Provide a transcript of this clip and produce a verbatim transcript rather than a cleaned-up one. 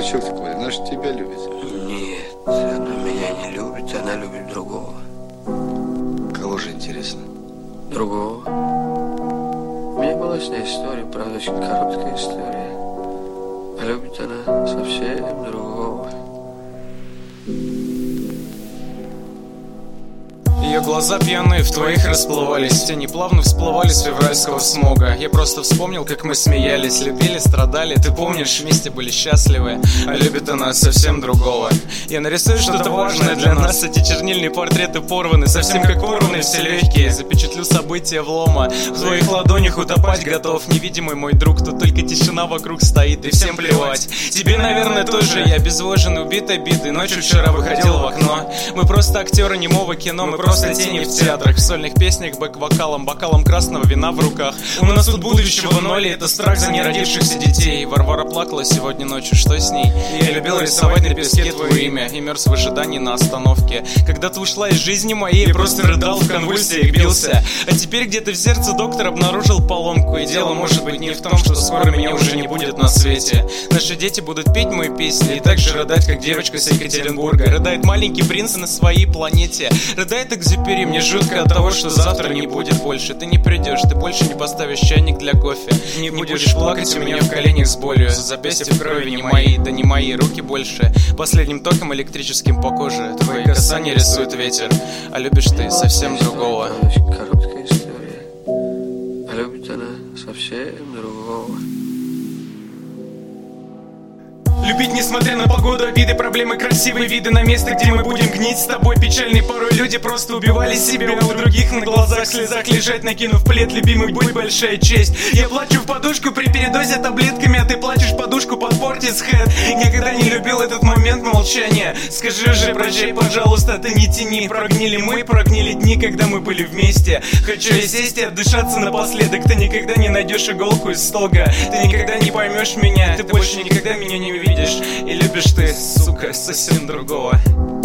дурачок такой, она же тебя любит. Нет, она меня не любит, она любит другого. Кого же, интересно? Другого. У меня была с ней история, правда, очень короткая история. А любит она совсем другого. Ее глаза пьяные в твоих расплывались, тени плавно всплывали с февральского смога. Я просто вспомнил, как мы смеялись, любили, страдали. Ты помнишь, вместе были счастливы. А любит она совсем другого. Я нарисую что-то важное для нас. Эти чернильные портреты порваны, совсем как порваны все легкие. Запечатлю события влома, в твоих ладонях утопать готов. Невидимый мой друг, тут только тишина вокруг стоит, и всем плевать. Тебе, наверное, тоже. Я обезвожен, убит обидой. Ночью вчера выходил в окно. Мы просто актеры немого кино, мы просто тени в театрах, в сольных песнях, бэк-вокалом, бокалом красного вина в руках. У нас тут будущего ноль, и это страх за неродившихся детей. Варвара плакала сегодня ночью, что с ней? Я любил рисовать на песке твое имя и мерз в ожидании на остановке. Когда ты ушла из жизни моей, я просто рыдал в конвульсиях, бился. А теперь где-то в сердце доктор обнаружил поломку. И дело может быть не в том, что скоро меня уже не будет на свете. Наши дети будут петь мои песни и так же рыдать, как девочка с Екатеринбурга. Рыдает маленький принц на своей планете. Рыдает Экзюпери, мне жутко от того, что завтра не будет больше. Ты не придешь, ты больше не поставишь чайник для кофе. Не будешь плакать у меня в коленях с болью. Запястья в крови не мои, да не мои руки больше. Последним током электрическим по коже твои касания рисует ветер. А любишь ты совсем другого. Очень короткая история. А любит она совсем другого. Любить, несмотря на погоду, обиды, проблемы, красивые виды на место, где мы будем гнить с тобой. Печальные порой люди просто убивали себя. У других на глазах в слезах лежать, накинув плед. Любимый, будь большая честь. Я плачу в подушку при передозе таблетками, а ты плачешь в подушку под Portishead. Никогда не любил этот момент молчания. Скажи же, прощай, пожалуйста, ты не тяни. Прогнили мы, прогнили дни, когда мы были вместе. Хочу я сесть и отдышаться напоследок. Ты никогда не найдешь иголку из стога. Ты никогда не поймешь меня. Ты больше никогда меня не увидишь. И любишь ты, сука, совсем другого.